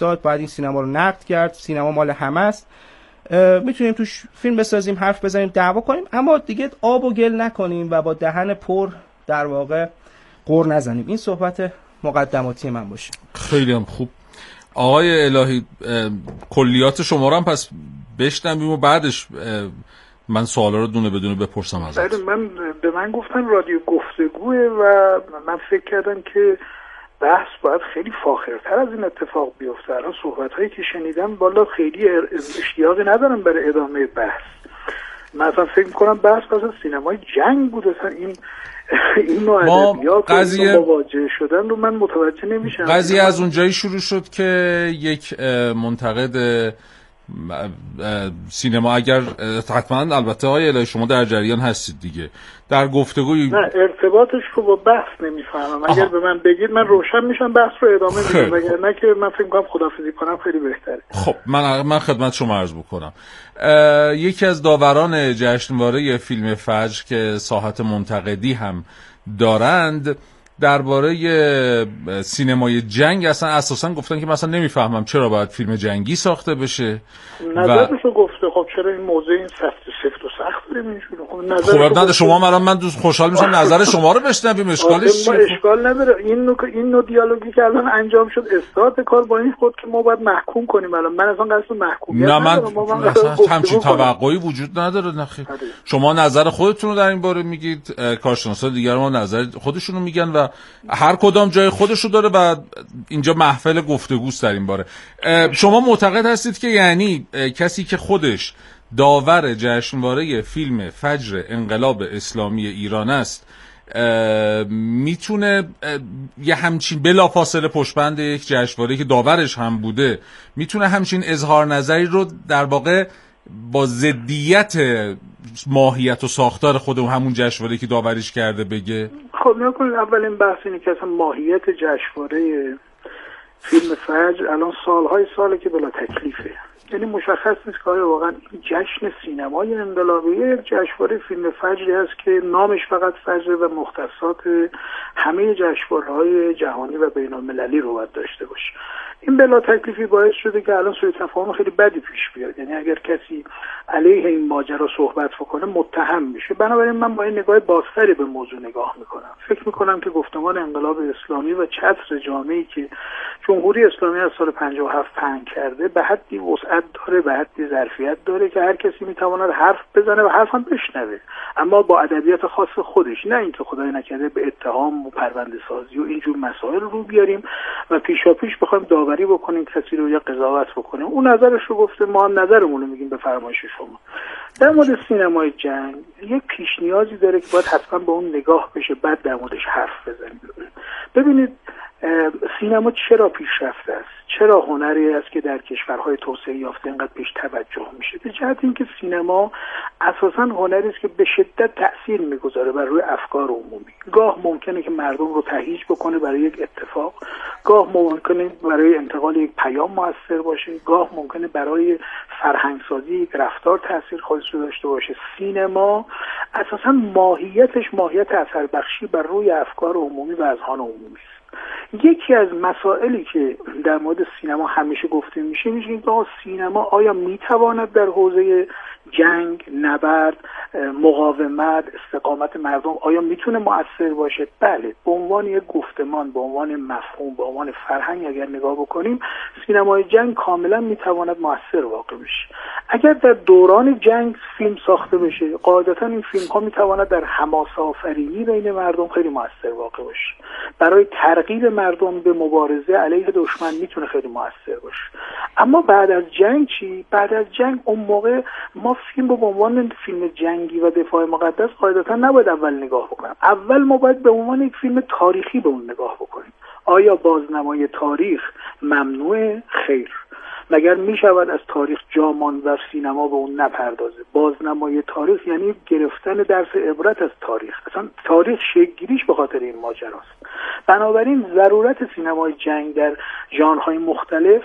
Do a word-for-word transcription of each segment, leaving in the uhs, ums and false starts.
داد، باید این سینما رو نقد کرد، سینما مال همه است، میتونیم توش فیلم بسازیم، حرف بزنیم، دعوا کنیم، اما دیگه آب و گل نکنیم و با دهن پر در واقع قور نزنیم. این صحبت مقدماتی من باشه. خیلی هم خوب. آقای الهی کلیات شما رو هم پس بشنویم و بعدش من سوالا رو دونه بدونه بپرسم ازت. بله، من به من گفتن رادیو گفتگوه و من فکر کردم که بحث باید خیلی فاخرتر از این اتفاق بیفته. الان صحبت‌هایی که شنیدم والا خیلی اشتیاقی ندارم برای ادامه بحث. من اصلا فکر می‌کنم بحث اصلا سینمای جنگ بود، اصلا این این نوع ادبیات قضیه مواجه شدن رو من متوجه نمیشم. قضیه از اونجایی شروع شد که یک منتقد سینما، اگر حتما البته های الهی شما در جریان هستید دیگه، در گفتگوی نه ارتباطش رو با بحث نمیفهمم. اگر به من بگید من روشن میشم بحث رو ادامه میدم، وگرنه که من فکر میکنم خداحافظی کنم خیلی بهتره. خب من من خدمت شما عرض بکنم. یکی از داوران جشنواره فیلم فجر که ساحت منتقدی هم دارند، درباره سینمای جنگ اصلا اساسا گفتن که مثلا نمیفهمم چرا باید فیلم جنگی ساخته بشه. نظرشو و... گفته. خب چرا این موضوع این سفت سفت و سخت داریم اینجوری؟ خب نظر خب نه شما الان من دوست خوشحال میشم نظر شما رو بشنویم. اشکالش چیه؟ اشکال نداره. این نوع این نوع دیالوگی که الان انجام شد استارت کار با این خود که ما باید محکوم کنیم. الان من اصلا قصد محکومیت نه من همچین توقعی وجود نداره. نه خیر، شما نظر خودتون رو در این باره میگید، کارشناسا دیگر ما نظر خودشون رو میگن و هر کدام جای خودش رو داره و اینجا محفل گفتگوست در این باره. شما معتقد هستید که یعنی کسی که خودش داور جشنواره فیلم فجر انقلاب اسلامی ایران است میتونه یه همچین بلافاصله پشتبند یک جشنواره که داورش هم بوده میتونه همچین اظهار نظری رو در واقع با ضدیت ماهیت و ساختار خود همون جشنواره که داوریش کرده بگه؟ خب نکنید اولین بحث اینه که اصلا ماهیت جشنواره فیلم فجر الان سالهای ساله که بلا تکلیفه. یعنی مشخص نیست که آیا واقعا این جشن سینمای انقلابی یک جشنواره فیلم فجری هست که نامش فقط فجر و مختصات همه جشنواره‌های جهانی و بین‌المللی رو باید داشته باشه. این بلا تکلیفی باعث شده که الان سوء تفاهم خیلی بدی پیش بیاد. یعنی اگر کسی علیه این ماجرا صحبت بکنه متهم میشه. بنابراین من با این نگاه بازتری به موضوع نگاه میکنم. فکر میکنم که گفتمان انقلاب اسلامی و چتر جامعه‌ای که جمهوری اسلامی از سال پنجاه و هفت پهن کرده به حدی وسعت داره، به حدی ظرفیت داره که هر کسی میتواند حرف بزنه و حرف هم بشنوه، اما با ادبیات خاص خودش، نه اینکه خدای نکرده به اتهام و پرونده سازی و اینجور مسائل رو بیاریم و پیشاپیش بخوایم داوری بکنیم کسی رو یا قضاوت بکنیم. اون نظرش رو گفته، ما هم نظرمون رو میگیم به فرمایش شما. در مورد سینمای جنگ یک پیش نیازی داره که باید حتما به اون نگاه بشه، بعد در موردش حرف بزنیم. ببینید سینما چرا پیشرفته است؟ چرا هنری است که در کشورهای توسعه یافته اینقدر پیش توجه میشه؟ به جهت اینکه سینما اساساً هنری است که به شدت تأثیر میگذاره بر روی افکار عمومی. گاه ممکنه که مردم رو تهییج بکنه برای یک اتفاق، گاه ممکنه برای انتقال یک پیام مؤثر باشه، گاه ممکنه برای فرهنگسازی یک رفتار تأثیر خودش رو داشته باشه. سینما اساساً ماهیتش ماهیت اثر بخشی بر روی افکار عمومی و اذهان عمومی است. یکی از مسائلی که در مورد سینما همیشه گفته میشه میشه اینکه سینما آیا میتواند در حوزه جنگ، نبرد، مقاومت، استقامت مردم آیا میتونه مؤثر باشه؟ بله، به عنوان یک گفتمان، به عنوان مفهوم، به عنوان فرهنگ اگر نگاه بکنیم سینمای جنگ کاملا میتواند مؤثر واقع بشه. اگر در دوران جنگ فیلم ساخته بشه قاعدتا این فیلم ها میتواند در حماسه آفرینی بین مردم خیلی مؤثر واقع باشه، برای ترغیب مردم به مبارزه علیه دشمن میتونه خیلی مؤثر باشه. اما بعد از جنگ چی؟ بعد از جنگ اون موقع ما فیلم رو به عنوان فیلم جنگی و دفاع مقدس قاعدتا نباید اول نگاه بکنیم. اول ما باید به عنوان یک فیلم تاریخی به اون نگاه بکنیم. آیا بازنمای تاریخ ممنوعه؟ خیر. مگر می شود از تاریخ جا ماند و سینما به اون نپردازه؟ بازنمای تاریخ یعنی گرفتن درس عبرت از تاریخ. اصلا تاریخ شکل‌گیریش به خاطر این ماجراست. بنابراین ضرورت سینمای جنگ در ژانرهای مختلف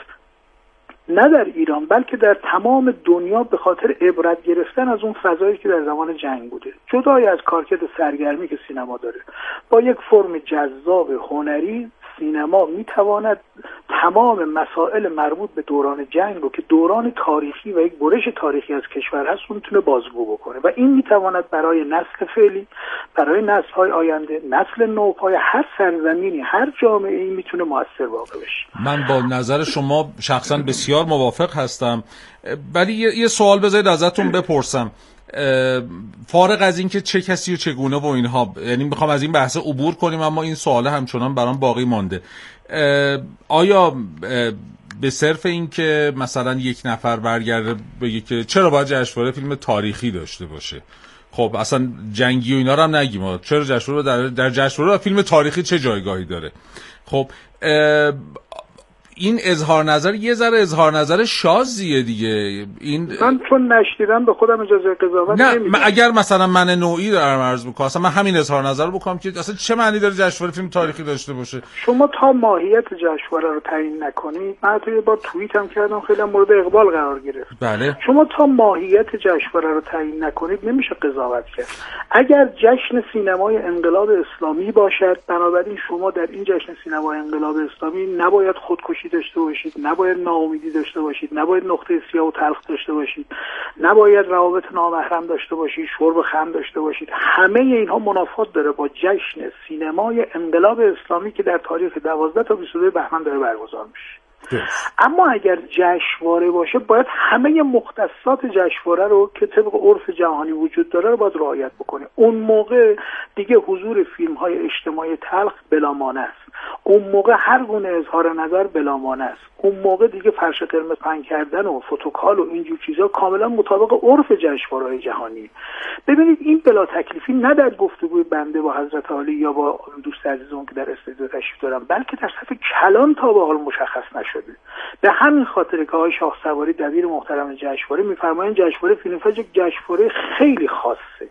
نه در ایران بلکه در تمام دنیا به خاطر عبرت گرفتن از اون فضایی که در زمان جنگ بوده، جدای از کارکرد سرگرمی که سینما داره، با یک فرم جذاب هنری سینما میتواند تمام مسائل مربوط به دوران جنگ رو که دوران تاریخی و یک برش تاریخی از کشور هست رو میتونه بازگو بکنه و این میتواند برای نسل فعلی، برای نسل‌های آینده، نسل نوپای هر سرزمینی، هر جامعه‌ای میتونه مؤثر واقع بشه. من با نظر شما شخصا بسیار موافق هستم، ولی یه, یه سوال بذارید ازتون بپرسم. فارغ از این که چه کسی و چگونه و اینها، یعنی میخوام از این بحث عبور کنیم اما این سوال همچنان برام باقی مانده. آیا به صرف این که مثلا یک نفر برگرده بگه که چرا باید جشنواره فیلم تاریخی داشته باشه، خب اصلا جنگی و اینا رو هم نگیم، چرا جشنواره در, در جشنواره فیلم تاریخی چه جایگاهی داره؟ خب این اظهار نظر یه ذره اظهار نظر شاذیه دیگه. این من چون نشدیدم به خودم اجازه قضاوت نمیدم. اگر مثلا من نوعی دارم عرض میکنم، اصلا من همین اظهار نظر بکنم که اصلا چه معنی داره جشنواره فیلم تاریخی داشته باشه؟ شما تا ماهیت جشنواره رو تعیین نکنید، من تو یه بار توییت هم کردم، خیلی مورد اقبال قرار گرفت. بله. شما تا ماهیت جشنواره رو تعیین نکنید نمیشه قضاوت کرد. اگر جشن سینمای انقلاب اسلامی باشد، بنابراین شما در این جشن سینمای انقلاب اسلامی نباید خودکشی داشته باشید، نباید ناامیدی داشته باشید، نباید نقطه سیاه و تلخ داشته باشید، نباید روابط نامحرم داشته باشید، شرب خمر داشته باشید. همه اینها منافات داره با جشن سینمای انقلاب اسلامی که در تاریخ دوازده تا بیست و دو بهمن داره برگزار میشه. اما اگر جشنواره باشه باید همه مختصات جشنواره رو که طبق عرف جهانی وجود داره رو باید رعایت بکنه. اون موقع دیگه حضور فیلم‌های اجتماعی تلخ بلا مانع است. اون موقع هر گونه اظهار نظر بلا مانع است. اون موقع دیگه فرش قرمز پهن کردن و فوتوکال و اینجور چیزا کاملا مطابق عرف جشنواره‌های جهانی. ببینید این بلا تکلیفی نه در گفتگوی بنده با حضرت عالی یا با دوست عزیزمون که در استودیو تشریف دارن، بلکه در صف کلان تا به حال مشخص نشده. به همین خاطر که آقای شاه سواری دبیر محترم جشنواره میفرمایند جشنواره فیلم فجر یک جشنواره خیلی خاصه.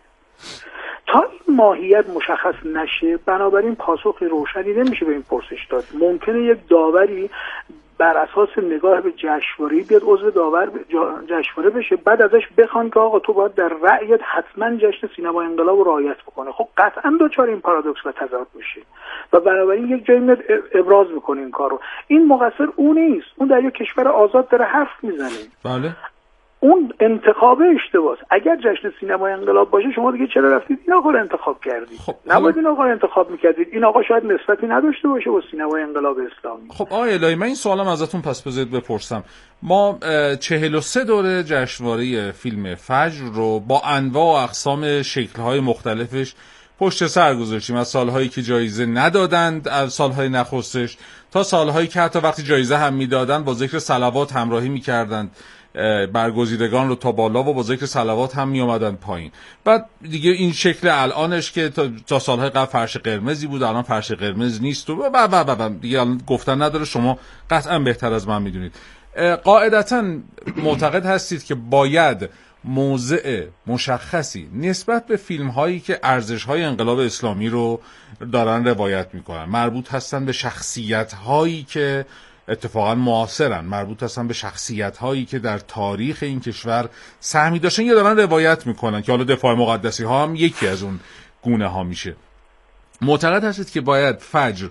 تا این ماهیت مشخص نشه بنابراین پاسخی روشنی نمیشه به این پرسش داد. ممکنه یک داوری بر اساس نگاه به جشنواره بیاد عضو داور جشنواره بشه، بعد ازش بخوان که آقا تو باید در رأیت حتما جشن سینما انقلاب رو رعایت بکنه. خب قطعا دوچار این پارادوکس و تضاد میشه و بنابراین یک جایی میاد ابراز میکنه این کارو. این مقصر اون نیست، اون در یک کشور آزاد داره حرف میزنه. بله. اون انتخاب اشتباهه. اگر جشن سینمای انقلاب باشه شما دیگه چرا رفتید این آقا رو انتخاب کردید؟ خب نباید این آقا رو انتخاب میکردید. این آقا شاید نسبتی نداشته باشه با سینمای انقلاب اسلامی. خب آقای الهی من این سوالم ازتون پس بذارید بپرسم. ما چهل و سه دوره جشنواره فیلم فجر رو با انواع و اقسام شکل‌های مختلفش پشت سر گذاشتیم، از سالهایی که جایزه ندادند، از سالهای نخستش تا سالهایی که حتی وقتی جایزه هم میدادند با ذکر صلوات همراهی میکردند برگزیدگان رو تا بالا و با ذکر صلوات هم می آمدن پایین. بعد دیگه این شکل الانش که تا, تا سالهای قبل فرش قرمزی بود الان فرش قرمز نیست و بعد بعد بعد دیگه الان گفتن نداره، شما قطعا بهتر از من میدونید. قاعدتا معتقد هستید که باید موضع مشخصی نسبت به فیلم هایی که ارزش های انقلاب اسلامی رو دارن روایت میکنن، مربوط هستن به شخصیت هایی که اتفاقا معاصرن، مربوط هستن به شخصیت هایی که در تاریخ این کشور سهمی داشتن یا دارن روایت میکنن که حالا دفاع مقدسی ها هم یکی از اون گونه ها میشه. معتقد هستید که باید فجر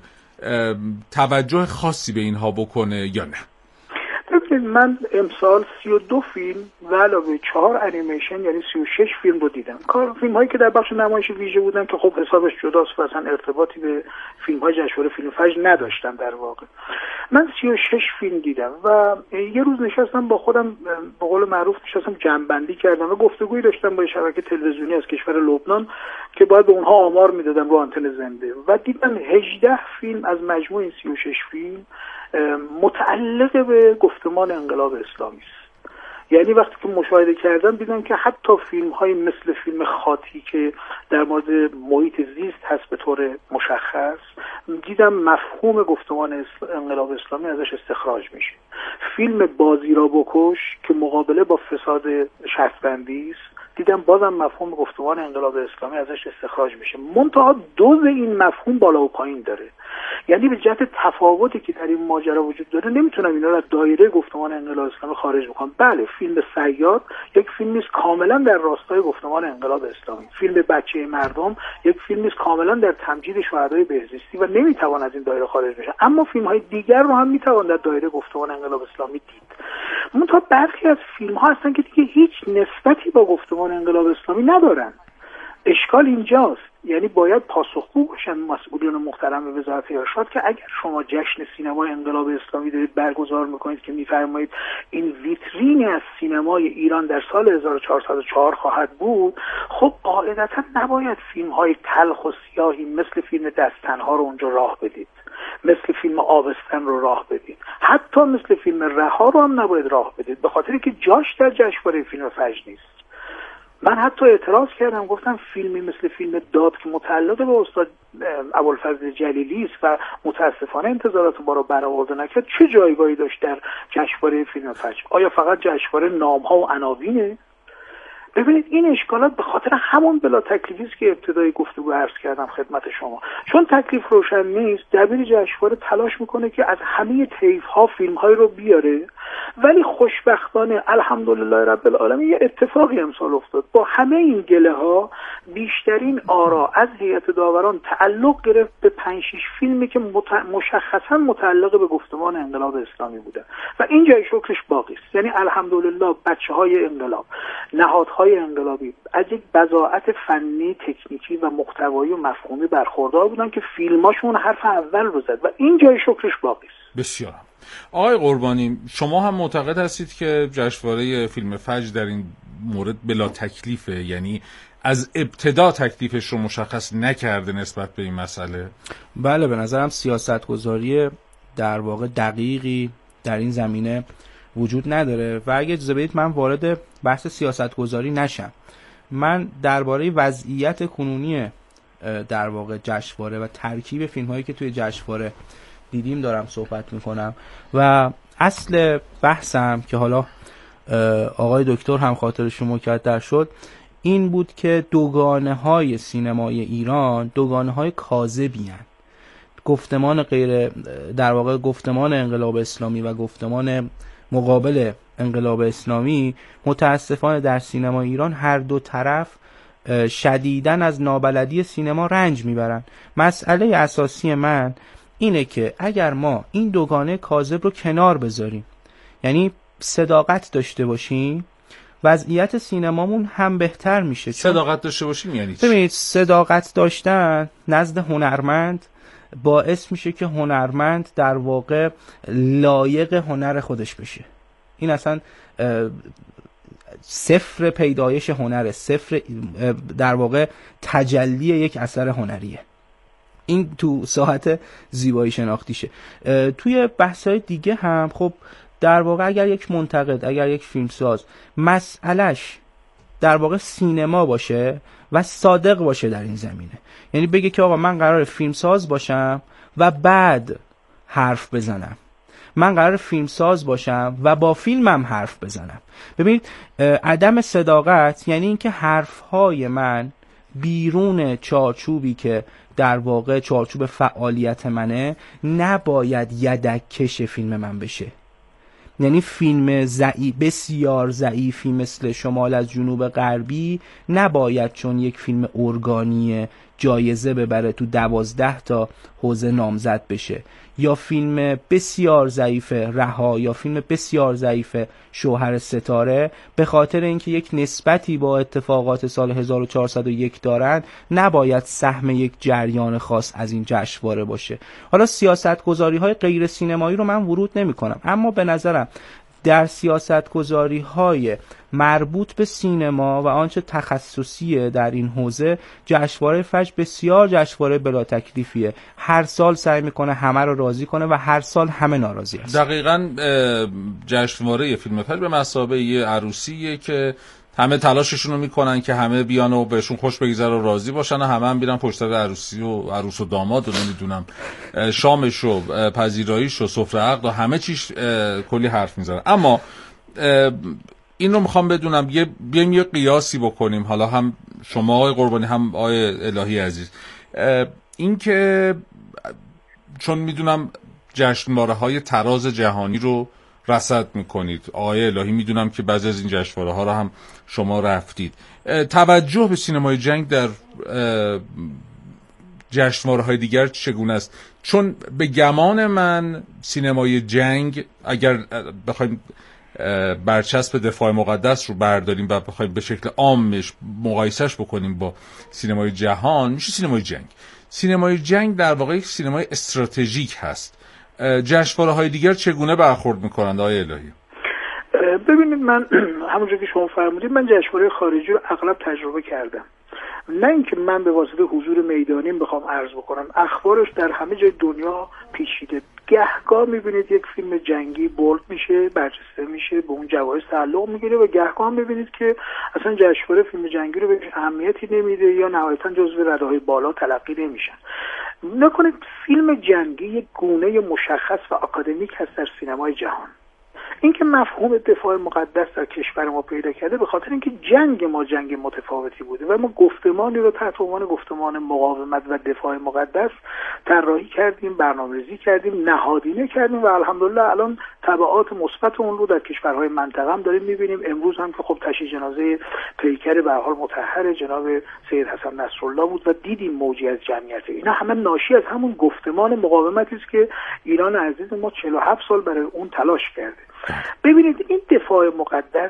توجه خاصی به اینها بکنه یا نه؟ ببینید من امسال سی و دو فیلم و علاوه چهار انیمیشن یعنی سی و شش فیلم رو دیدم. کار فیلم هایی که در بخش نمایش ویژه بودن که خب حسابش جداست و اصلا ارتباطی به فیلم های جشنواره فیلم فجر نداشتن. در واقع من سی و شش فیلم دیدم و یه روز نشستم با خودم به قول معروف نشستم جمع‌بندی کردم و گفتگویی داشتم با شبکه تلویزیونی از کشور لبنان که باید به اونها آمار میدادم رو آنتن زنده و دیدم هجده فیلم از مجموع این سی و شش فیلم متعلق به گفتمان انقلاب اسلامی است. یعنی وقتی که مشاهده کردم دیدم که حتی فیلم های مثل فیلم خاطی که در مورد محیط زیست هست به طور مشخص، دیدم مفهوم گفتمان انقلاب اسلامی ازش استخراج میشه. فیلم بازی را بکش که مقابله با فساد شرطبندی است، دیدم بازم مفهوم گفتمان انقلاب اسلامی ازش استخراج میشه، منتها دوز این مفهوم بالا و پایین داره. یعنی به جهت تفاوتی که در این ماجرا وجود داره نمیتونم اینا رو از دایره گفتمان انقلاب اسلامی خارج بکنم. بله فیلم صیاد یک فیلمی است کاملا در راستای گفتمان انقلاب اسلامی، فیلم بچه مردم یک فیلمی است کاملا در تمجید شهدای بهزیستی و نمیتوان از این دایره خارج بشه، اما فیلم های دیگر رو هم میتوان در دایره گفتمان انقلاب اسلامی دید. منتها برخی از فیلم ها هستن که دیگه هیچ نسبتی با گفتمان انقلاب اسلامی ندارن. اشکال اینجاست، یعنی باید پاسخگو باشن مسئولین محترم وزارت ارشاد که اگر شما جشن سینمای انقلاب اسلامی دارید برگزار میکنید که میفرمایید این ویترین از سینمای ایران در سال هزار و چهارصد و چهار خواهد بود، خب قاعدتا نباید فیلم های تلخ و سیاهی مثل فیلم دستنها رو اونجا راه بدید، مثل فیلم آبستن رو راه بدید، حتی مثل فیلم رها رو هم نباید راه بدید، به خاطری که جاش در جشنواره فیلم فجر نیست. من حتی اعتراض کردم، گفتم فیلمی مثل فیلم داد که متعلق به استاد ابوالفضل جلیلی است و متاسفانه انتظارات ما رو برآورده نکرد، چه جایگاهی داشت در جشنواره فیلم فجر؟ آیا فقط جشنواره نام‌ها و عناوینه؟ ببینید این اشکالات به خاطر همون بلا تکلیفی است که ابتدای گفتگو عرض کردم خدمت شما. چون تکلیف روشن نیست، دبیر جشنواره تلاش میکنه که از همه طیف‌ها فیلم‌های رو بیاره، ولی خوشبختانه الحمدلله رب العالمین یه اتفاقی امسال افتاد. با همه این گله‌ها بیشترین آرا از هیئت داوران تعلق گرفت به پنج شش فیلمی که مت... مشخصاً متعلق به گفتمان انقلاب اسلامی بوده و این جای شکرش باقی است. یعنی الحمدلله بچه‌های انقلاب، نهادهای انقلابی از یک بضاعت فنی، تکنیکی و محتوایی و مفهومی برخوردار بودن که فیلماشون حرف اول رو زد و این جای شکرش باقی است. بسیار. آقای قربانی، شما هم معتقد هستید که جشنواره فیلم فجر در این مورد بلا تکلیفه، یعنی از ابتدا تکلیفش رو مشخص نکرده نسبت به این مسئله؟ بله، به نظرم سیاستگذاری در واقع دقیقی در این زمینه وجود نداره و اگه اجازه بدید من وارد بحث سیاستگذاری نشم. من درباره وضعیت کنونی در واقع جشنواره و ترکیب فیلم‌هایی که توی جشنواره دیدیم دارم صحبت میکنم و اصل بحثم که حالا آقای دکتر هم خاطرشون مکدر شد این بود که دوگانه های سینمای ایران دوگانه های کاذبی هستند. گفتمان غیر در واقع گفتمان انقلاب اسلامی و گفتمان مقابل انقلاب اسلامی متاسفانه در سینما ایران هر دو طرف شدیداً از نابلدی سینما رنج میبرن. مسئله اساسی من اینه که اگر ما این دوگانه کاذب رو کنار بذاریم، یعنی صداقت داشته باشیم، وضعیت سینمامون هم بهتر میشه. صداقت داشته باشیم یعنی چی؟ ببینید صداقت داشتن نزد هنرمند باعث میشه که هنرمند در واقع لایق هنر خودش بشه. این اصلا صفر پیدایش هنره، صفر در واقع تجلی یک اثر هنریه. این تو ساحت زیبایی شناختیشه. توی بحث‌های دیگه هم خب در واقع اگر یک منتقد، اگر یک فیلمساز مسئلهش در واقع سینما باشه و صادق باشه در این زمینه، یعنی بگه که آقا من قرار فیلمساز باشم و بعد حرف بزنم، من قرار فیلمساز باشم و با فیلمم حرف بزنم. ببینید عدم صداقت یعنی اینکه حرفهای من بیرون چارچوبی که در واقع چارچوب فعالیت منه نباید یدک‌کش فیلم من بشه. یعنی فیلم ضعیف بسیار ضعیفی مثل شمال از جنوب غربی نباید چون یک فیلم ارگانی جایزه ببره تو دوازده تا حوزه نامزد بشه، یا فیلم بسیار ضعیف رها یا فیلم بسیار ضعیف شوهر ستاره به خاطر اینکه یک نسبتی با اتفاقات سال هزار و چهارصد و یک دارن نباید سهم یک جریان خاص از این جشنواره باشه. حالا سیاستگذاری های غیر سینمایی رو من ورود نمی کنم، اما به نظرم در سیاستگذاری های مربوط به سینما و آنچه تخصصیه در این حوزه جشنواره فجر بسیار جشنواره بلا تکلیفیه. هر سال سعی میکنه همه رو راضی کنه و هر سال همه ناراضی هست. دقیقاً جشنواره فیلم فجر به مثابه یه عروسیه که همه تلاششون رو میکنن که همه بیان و بهشون خوش بگذره و راضی باشن و همه هم بیرن پشت سر عروسی و عروس و داماد و نمیدونم شامش و پذیراییش و سفره عقد و همه چیش کلی حرف میزنن. اما این رو میخوام بدونم، یه بیایم یه قیاسی بکنیم، حالا هم شما آقای قربانی هم آقای الهی عزیز، این که چون میدونم جشنواره‌های تراز جهانی رو رصد میکنید، آقای الهی میدونم که بعضی از این جشنواره‌ها رو هم شما رفتید، توجه به سینمای جنگ در جشنواره‌های دیگر چگونه است؟ چون به گمان من سینمای جنگ اگر بخوایم برچسب دفاع مقدس رو برداریم و بخوایم به شکل عامش مقایسهش بکنیم با سینمای جهان، میشه سینمای جنگ. سینمای جنگ در واقع یک سینمای استراتژیک هست. جشنواره‌های دیگر چگونه برخورد میکنند آقای الهی؟ ببینید، من همونجور که شما فرمودید من جشنواره خارجی رو اغلب تجربه کردم، نه اینکه من به واسطه حضور میدانیم بخوام عرض بکنم، اخبارش در همه جای دنیا پیچیده. گهگاه میبینید یک فیلم جنگی بولد میشه، برجسته میشه، به اون جوایز تعلق میگیره، و گهگاه میبینید که اصلا جشنواره فیلم جنگی رو بهش اهمیتی نمیده یا نهایتا جزو رده‌های بالا تلقی نمیشن. نکنید فیلم جنگی یک گونه مشخص و آکادمیک هست در سینمای جهان. اینکه مفهوم دفاع مقدس در کشور ما پیدا کرده به خاطر اینکه جنگ ما جنگ متفاوتی بوده و ما گفتمانی رو تحت عنوان گفتمان مقاومت و دفاع مقدس طراحی کردیم، برنامه‌ریزی کردیم، نهادینه کردیم و الحمدلله الان تبعات مثبت اون رو در کشورهای منطقه هم داریم می‌بینیم. امروز هم که خب تشییع جنازه پیکر به هر حال مطهر جناب سید حسن نصرالله بود و دیدیم موجی از جمعیت. اینا همه ناشی از همون گفتمان مقاومتی است که ایران عزیز ما چهل و هفت سال برای اون تلاش کرده. ببینید، این دفاع مقدس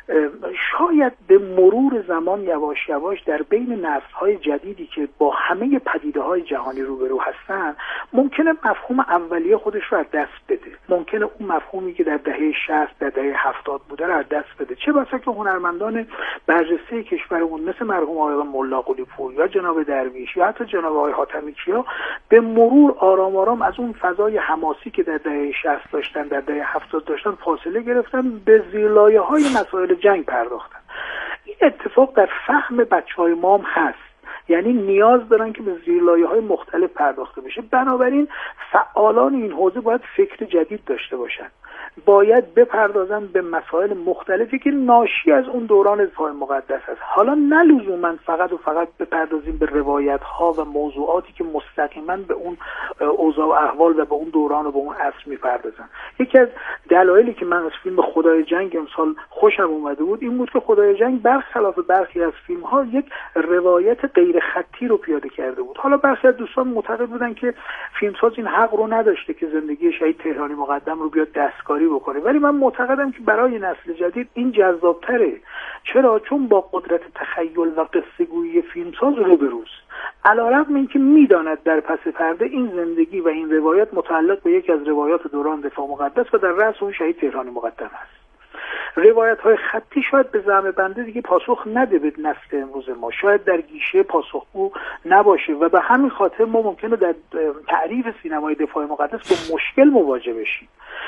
شاید به مرور زمان یواش یواش در بین نسل‌های جدیدی که با همه پدیده‌های جهانی روبرو هستن ممکنه مفهوم اولیه خودش رو از دست بده. ممکنه اون مفهومی که در دهه شصت در دهه هفتاد بوده رو از دست بده. چه بسا که هنرمندان برجسته کشورمون مثل مرحوم آقای ملا قلی‌پور یا جناب درویش یا حتی جناب آقای حاتمی کیا به مرور آرام آرام از اون فضای حماسی که در دهه شصت داشتن در دهه هفتاد داشتن فاصله گرفتن، به زیرلایه‌های مسائل جنگ پرداختن. این اتفاق در فهم بچه‌های ما هم هست، یعنی نیاز دارن که به زیرلایه‌های مختلف پرداخته بشه. بنابراین فعالان این حوزه باید فکر جدید داشته باشن، باید بپردازن به مسائل مختلفی که ناشی از اون دوران دفاع مقدس است. حالا نه لزوما فقط و فقط بپردازیم به روایت‌ها و موضوعاتی که مستقیما به اون اوضاع و احوال و به اون دوران و به اون عصر می‌پردازن. یکی از دلایلی که من از فیلم خدای جنگ امسال خوشم اومده بود این بود که خدای جنگ برخلاف برخی از فیلم‌ها یک روایت غیر خطی رو پیاده کرده بود. حالا برخی از دوستان معتقد بودن که فیلمساز این حق رو نداشته که زندگی شهید تهرانی مقدم رو بیاد دستکاری بکنه، ولی من معتقدم که برای نسل جدید این جذاب‌تره. چرا؟ چون با قدرت تخیل و قصه گویی فیلمساز روبروست، علی‌رغم اینکه میداند در پس پرده این زندگی و این روایت متعلق به یکی از روایات دوران دفاع مقدس و در رأس اون شهید تهرانی مقدم است. روایت‌های خطی شاید به زعم بنده دیگه پاسخ نده به نسل امروز ما، شاید در گیشه پاسخگو نباشه و به همین خاطر ما ممکنه در تعریف سینمای دفاع مقدس با مشکل مواجه بشیم.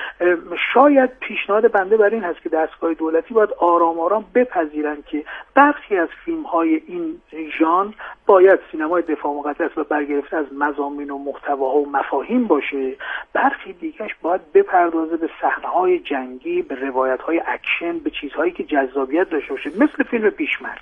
شاید پیشنهاد بنده بر این هست که دستگاه دولتی باید آرام آرام بپذیرن که برخی از فیلم‌های این ژانر باید سینمای دفاع مقدس و برگرفته از مضامین و محتواها و مفاهیم باشه، برخی دیگه‌اش باید بپردازه به صحنه‌های جنگی، به روایت‌های اکشن، به چیزهایی که جذابیت داشته باشه، مثل فیلم پیشمرگ،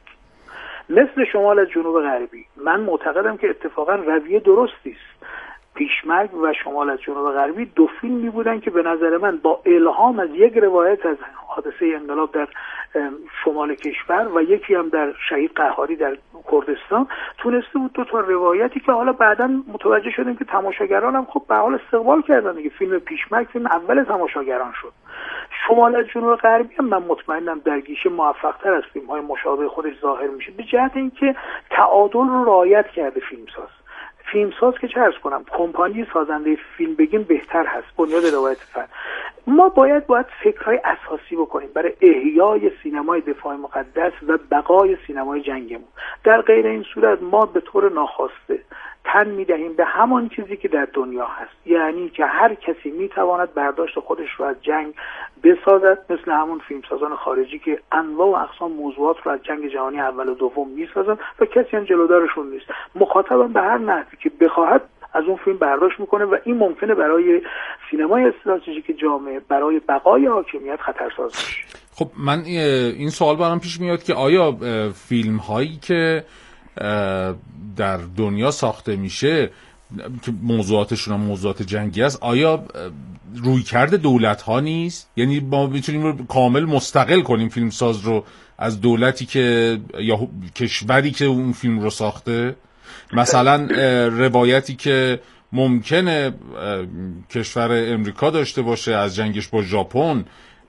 مثل شمال از جنوب غربی. من معتقدم که اتفاقا رویه درستی است. پیشمرگ و شمال از جنوب غربی دو فیلمی بودن که به نظر من با الهام از یک روایت از حادثه انقلاب در شمال کشور و یکی هم در شهید قهاری در کردستان تونسته بود دو تا روایتی که حالا بعداً متوجه شدیم که تماشاگران هم خب به حال استقبال کردن دیگه. فیلم پیشمرگ فیلم اول تماشاگران شد. شمال از جنوب غربی هم من مطمئنم در گیشه موفق‌تر از فیلم‌های مشابه خودش ظاهر میشه، به جهت اینکه تعادل رو رعایت کرده فیلمساز. فیلمساز که چه عرض کنم، کمپانی سازنده فیلم بگیم بهتر هست بنیاد روایت فن. ما باید باید فکرهای اساسی بکنیم برای احیای سینمای دفاع مقدس و بقای سینمای جنگمون. در غیر این صورت ما به طور ناخواسته تن میدهیم به همان چیزی که در دنیا هست، یعنی که هر کسی میتواند برداشت خودش رو از جنگ بسازد، مثل همون فیلمسازان خارجی که انواع و اقسام موضوعات رو از جنگ جهانی اول و دوم میسازن و کسی هم جلودارشون نیست. مخاطبم به هر نحوی که بخواهد از اون فیلم برداشت میکنه و این ممکنه برای سینمای استراتژیک جامعه، برای بقای حاکمیت خطرساز باشه. خب من این سوال برام پیش میاد که آیا فیلم هایی که در دنیا ساخته میشه که موضوعاتشون هم موضوعات جنگی است، آیا رویکرد دولت ها نیست؟ یعنی ما میتونیم کامل مستقل کنیم فیلمساز رو از دولتی که یا کشوری که اون فیلم رو ساخته؟ مثلا روایتی که ممکنه کشور امریکا داشته باشه از جنگش با ژاپن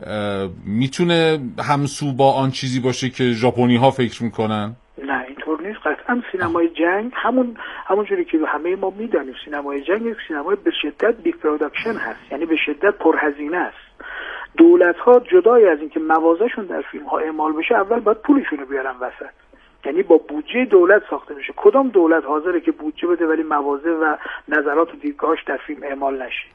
میتونه همسو با آن چیزی باشه که ژاپنی ها فکر میکنن؟ نه اینطور نیست. قطعا سینمای جنگ همون همون جوری که همه ما میدانیم سینمای جنگ یک سینمای به شدت بیگ پروداکشن هست، یعنی به شدت پرهزینه است. دولت ها جدای از اینکه موازهشون در فیلم ها اعمال بشه اول باید پولشون رو بیارن وسط، یعنی با بودجه دولت ساخته میشه. کدام دولت حاضره که بودجه بده ولی موازه و نظرات و دیدگاهش در فیلم اعمال نشه؟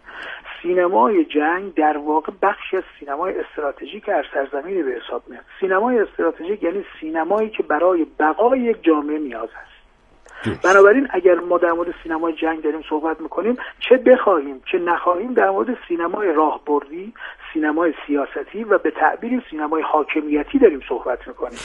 سینمای جنگ در واقع بخشی از سینمای استراتژیک هر سرزمینی به حساب میاد. سینمای استراتژیک یعنی سینمایی که برای بقای یک جامعه نیاز است. بنابراین اگر ما در مورد سینمای جنگ داریم صحبت میکنیم، چه بخواهیم چه نخواهیم در مورد سینمای راهبردی، سینمای سیاستی و به تعبیر سینمای حاکمیتی داریم صحبت میکنیم.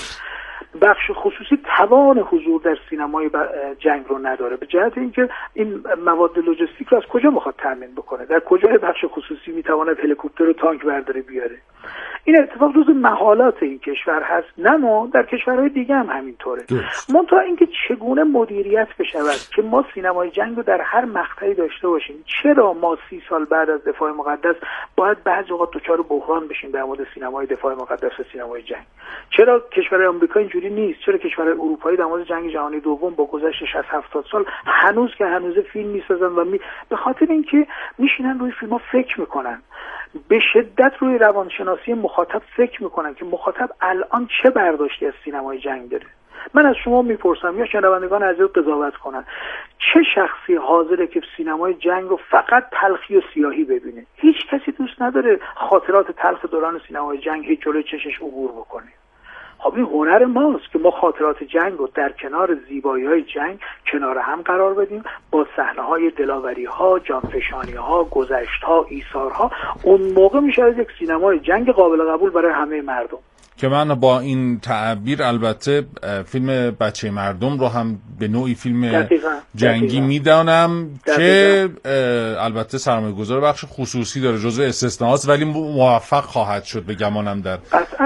بخش خصوصی توان حضور در سینمای جنگ رو نداره، به جهت اینکه این مواد لوجستیک رو از کجا میخواد تامین بکنه؟ در کجای بخش خصوصی میتواند هلیکوپتر و تانک برداره بیاره؟ این اتفاق جزو محالات این کشور هست، نه ما در کشورهای دیگه هم همینطوره. منتها اینکه چگونه مدیریت بشود که ما سینمای جنگ رو در هر مقطعی داشته باشیم. چرا ما سی سال بعد از دفاع مقدس باید بعضی اوقات دچار بحران بشیم در مورد سینمای دفاع مقدس و سینمای جنگ؟ چرا کشورهای آمریکا اینجوری نیست؟ چرا کشورهای اروپایی در مورد جنگ جهانی دوم با گذشت شصت هفتاد سال هنوز که هنوز فیلم میسازن و می... به خاطر اینکه میشینن روی فیلم‌ها فکر میکنن، به شدت روی روانشناسی مخاطب فکر میکنن که مخاطب الان چه برداشتی از سینمای جنگ داره. من از شما میپرسم یا شنوندگان عزیز قضاوت کنن، چه شخصی حاضره که سینمای جنگ رو فقط تلخی و سیاهی ببینه؟ هیچ کسی دوست نداره خاطرات تلخ دوران سینمای جنگ هیچ جلوی چشش عبور بکنه. خب این هنر ماست که ما خاطرات جنگ رو در کنار زیبایی‌های جنگ کنار هم قرار بدیم، با صحنه‌های دلاوری‌ها، جانفشانی‌ها، گذشت‌ها، ایثارها. اون موقع میشه یک سینمای جنگ قابل قبول برای همه مردم. که من با این تعبیر البته فیلم بچه مردم رو هم به نوعی فیلم دقیقا. جنگی دقیقا. میدانم دقیقا. که البته سرمایه‌گذار بخش خصوصی داره، جزو استثناءات، ولی موفق خواهد شد به گمانم در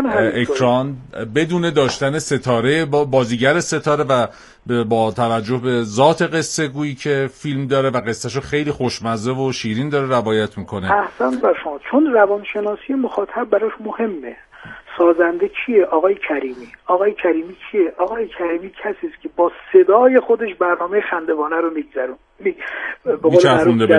اکران بدون داشتن ستاره، با بازیگر ستاره و با توجه به ذات قصه گویی که فیلم داره و قصهشو خیلی خوشمزه و شیرین داره روایت میکنه. احسن بر شما، چون روانشناسی مخاطب براش مهمه. سازنده کیه؟ آقای کریمی. آقای کریمی کیه؟ آقای کریمی کسی است که با صدای خودش برنامه خندوانه رو میگذرون می... به قول معروف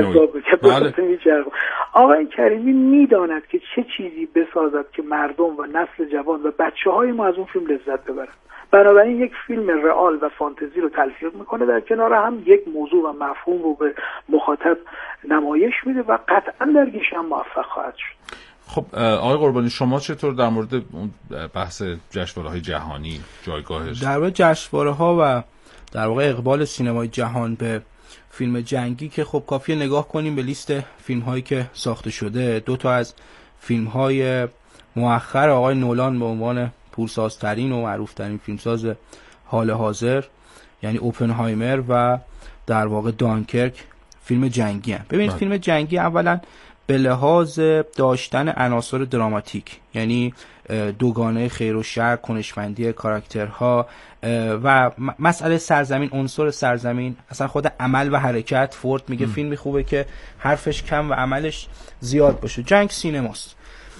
جذاب. آقای کریمی میداند که چه چیزی بسازد که مردم و نسل جوان و بچه‌های ما از اون فیلم لذت ببرن. بنابراین یک فیلم رئال و فانتزی رو تلفیق میکنه، در کنار هم یک موضوع و مفهوم رو به مخاطب نمایش میده و قطعا در گیشه هم موفق خواهد شد. خب آقای قربانی، شما چطور در مورد اون بحث جشنواره‌های جهانی جایگاهش؟ در مورد جشنواره‌ها و در واقع اقبال سینمای جهان به فیلم جنگی که خب کافیه نگاه کنیم به لیست فیلم‌هایی که ساخته شده. دو تا از فیلم‌های مؤخر آقای نولان به عنوان پولسازترین و معروفترین فیلمساز حال حاضر، یعنی اوپنهایمر و در واقع دانکرک، فیلم جنگی هم. ببینید فیلم جنگی اولا به لحاظ داشتن عناصر دراماتیک، یعنی دوگانه خیر و شر، کنشمندی کاراکترها و مسئله سرزمین، عنصر سرزمین، اصلا خود عمل و حرکت. فورد میگه م. فیلمی خوبه که حرفش کم و عملش زیاد باشه. جنگ سینماست.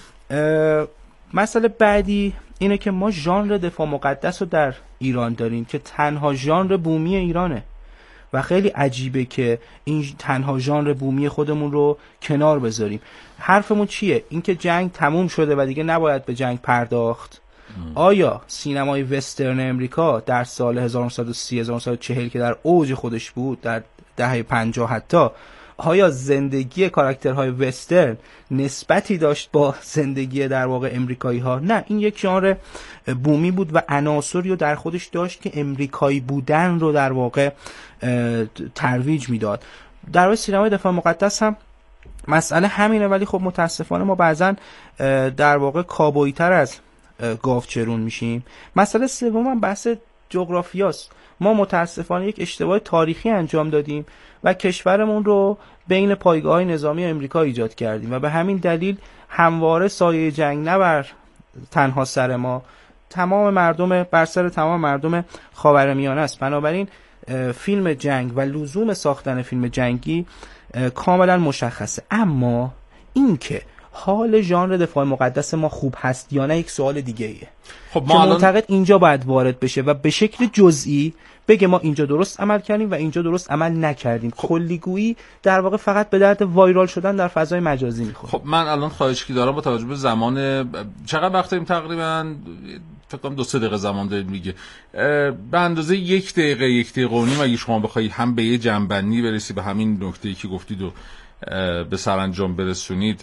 مسئله بعدی اینه که ما ژانر دفاع مقدس رو در ایران داریم که تنها ژانر بومی ایرانه و خیلی عجیبه که این تنها ژانر بومی خودمون رو کنار بذاریم. حرفمون چیه؟ اینکه جنگ تموم شده و دیگه نباید به جنگ پرداخت. ام. آیا سینمای وسترن امریکا در سال هزار و نهصد و سی هزار و نهصد و چهل که در اوج خودش بود، در دهه پنجاه حتی، آیا زندگی کاراکترهای وسترن نسبتی داشت با زندگی در واقع امریکایی ها؟ نه، این یک ژانر بومی بود و عناصری رو در خودش داشت که امریکایی بودن رو در واقع ترویج میداد. در واقع سینمای دفاع مقدس هم مسئله همینه، ولی خب متاسفانه ما بعضن در واقع کابویی تر از گاوچرون میشیم. مسئله سوم هم بحث جغرافیاست. ما متاسفانه یک اشتباه تاریخی انجام دادیم و کشورمون رو بین پایگاه‌های نظامی آمریکا ایجاد کردیم و به همین دلیل همواره سایه جنگ نه بر تنها سر ما، تمام مردم بر سر تمام مردم خاورمیانه است. بنابراین فیلم جنگ و لزوم ساختن فیلم جنگی کاملا مشخصه. اما این که حال ژانر دفاع مقدس ما خوب هست یا نه یک سوال دیگه ایه. خب ما الان منتقد اینجا باید وارد بشه و به شکل جزئی بگه ما اینجا درست عمل کردیم و اینجا درست عمل نکردیم. خب کلیگویی در واقع فقط به درد وایرال شدن در فضای مجازی میخوره. خب من الان خواهش کی دارم با توجه به زمان چقدر وقت داریم؟ تقریبا فکر کنم دو سه دقیقه زمان داریم میگه. به اندازه یک دقیقه یک دقیقه و نیم اگه شما بخوای هم به یه جنبندی برسی به همین نکته‌ای که گفتید و به سرانجام برسونید،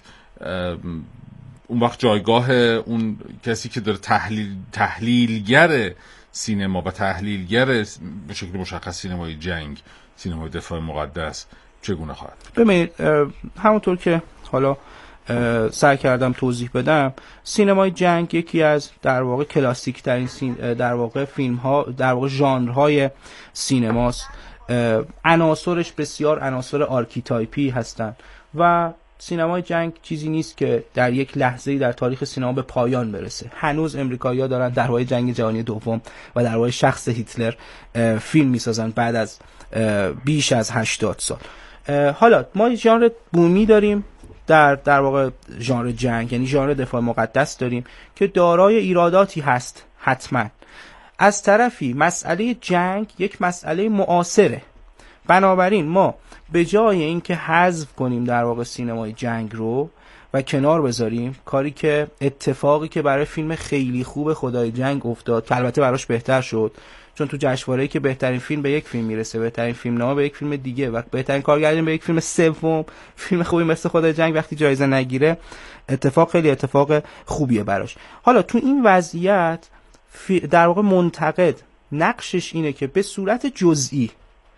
اون وقت جایگاه اون کسی که داره تحلیل تحلیلگر سینما و تحلیلگر به شکل مشخص سینمای جنگ، سینمای دفاع مقدس چگونه خواهد؟ ببینید همونطور که حالا سعی کردم توضیح بدم، سینمای جنگ یکی از در واقع کلاسیک ترین سین در واقع فیلم ها در واقع ژانرهای سینماست. عناصرش بسیار عناصر آرکیتایپی هستند و سینمای جنگ چیزی نیست که در یک لحظه‌ای در تاریخ سینما به پایان برسه. هنوز امریکایی‌ها دارن درباره جنگ جهانی دوم و درباره شخص هیتلر فیلم می‌سازن بعد از بیش از هشتاد سال. حالا ما ژانر بومی داریم در در واقع ژانر جنگ، یعنی ژانر دفاع مقدس داریم که دارای ایراداتی هست حتما. از طرفی مسئله جنگ یک مسئله معاصره. بنابراین ما به جای اینکه حذف کنیم در واقع سینمای جنگ رو و کنار بذاریم، کاری که اتفاقی که برای فیلم خیلی خوب خدای جنگ افتاد که البته براش بهتر شد، چون تو جشنواره‌ای که بهترین فیلم به یک فیلم میرسه، بهترین فیلم نامه به یک فیلم دیگه و بهترین کارگردانی به یک فیلم سوم، فیلم خوبی مثل خدای جنگ وقتی جایزه نگیره، اتفاق خیلی اتفاق خوبیه براش. حالا تو این وضعیت در واقع منتقد نقشش اینه که به صورت جزئی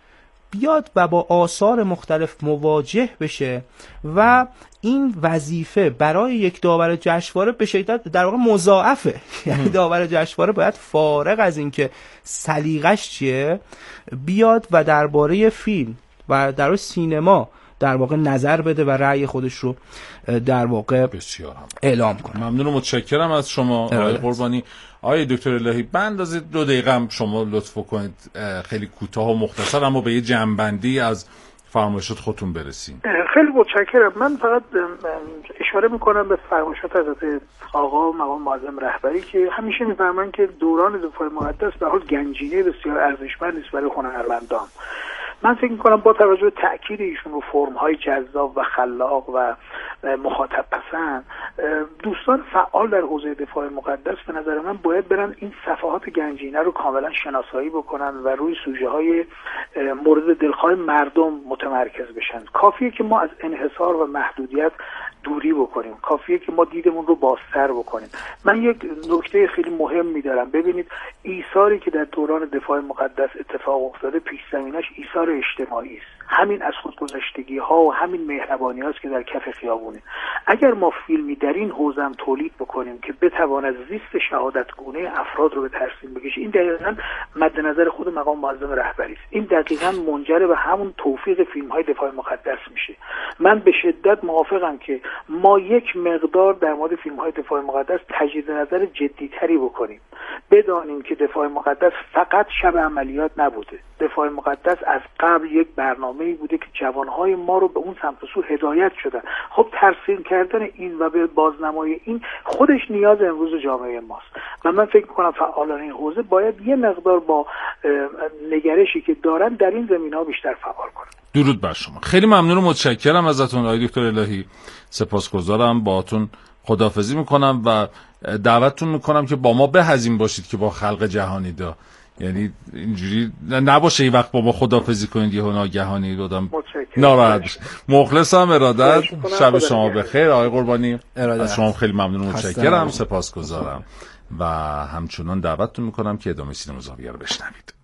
بیاد و با آثار مختلف مواجه بشه و این وظیفه برای یک داور جشنواره به شدت در واقع مضاعفه. یعنی داور جشنواره باید فارغ از اینکه سلیقش چیه بیاد و درباره فیلم و درباره سینما در واقع نظر بده و رأی خودش رو در واقع بسیار اعلام کنه. ممنون و متشکرم از شما آقای قربانی. آقای دکتر الهی، به اندازه دو دقیقه هم شما لطف کنید خیلی کوتاه و مختصر اما به یه جنبندی از فرمایشات خودتون برسیم. خیلی متشکرم. من فقط اشاره میکنم به فرمایشات حضرت آقا مقام معظم رهبری که همیشه میفرمایند که دوران دفاع مقدس به حال گنجینه بسیار ارزشمندی است برای هنرمندان. من فکر میکنم با توجه به تأکید ایشون رو فرم‌های جذاب و خلاق و مخاطب پسند، دوستان فعال در حوزه دفاع مقدس به نظر من باید برن این صفحات گنجینه رو کاملا شناسایی بکنن و روی سوژه‌های مورد دلخواه مردم متمرکز بشن. کافیه که ما از انحصار و محدودیت دوری بکنیم، کافیه که ما دیدمون رو بازتر بکنیم. من یک نکته خیلی مهم می‌دارم. ببینید ایثاری که در دوران دفاع مقدس اتفاق افتاده پیش زمینش ایثار اجتماعی است. همین از خودگذشتگی ها و همین مهربانی هاست که در کف خیابونه. اگر ما فیلمی در این حوزه هم تولید بکنیم که بتواند زیست شهادتگونه افراد رو به ترسیم بکشه، این دقیقاً مد نظر خود مقام معظم رهبری است. این دقیقاً منجر به همون توفیق فیلم های دفاع مقدس میشه. من به شدت موافقم که ما یک مقدار در مورد فیلم های دفاع مقدس تجدید نظر جدی‌تری بکنیم. بدانیم که دفاع مقدس فقط شب عملیات نبوده. دفاع مقدس از قبل یک برنامه‌ای بوده که جوانهای ما رو به اون سمت و سو هدایت شدن. خب ترسیم کردن این و به بازنمایی این خودش نیاز امروز جامعه ماست و من فکر می‌کنم فعالان این حوزه باید یه مقدار با نگرشی که دارن در این زمینه‌ها بیشتر فعال کنن. درود بر شما. خیلی ممنون و متشکرم ازتون آقای دکتر الهی. سپاسگزارم. باهاتون خداحافظی میکنم و دعوتتون میکنم که با ما بهزیم باشید که با خلق جهانی دا، یعنی اینجوری نباشه این وقت با ما خداحافظی کنید یه ناگهانی آدم ناراحت بشه. مخلصم. ارادت. شب شما بخیر آقای قربانی. از شما خیلی ممنون و متشکرم. سپاسگزارم و همچنان دعوتتون میکنم که ادامه سینما زاویه رو بشنوید.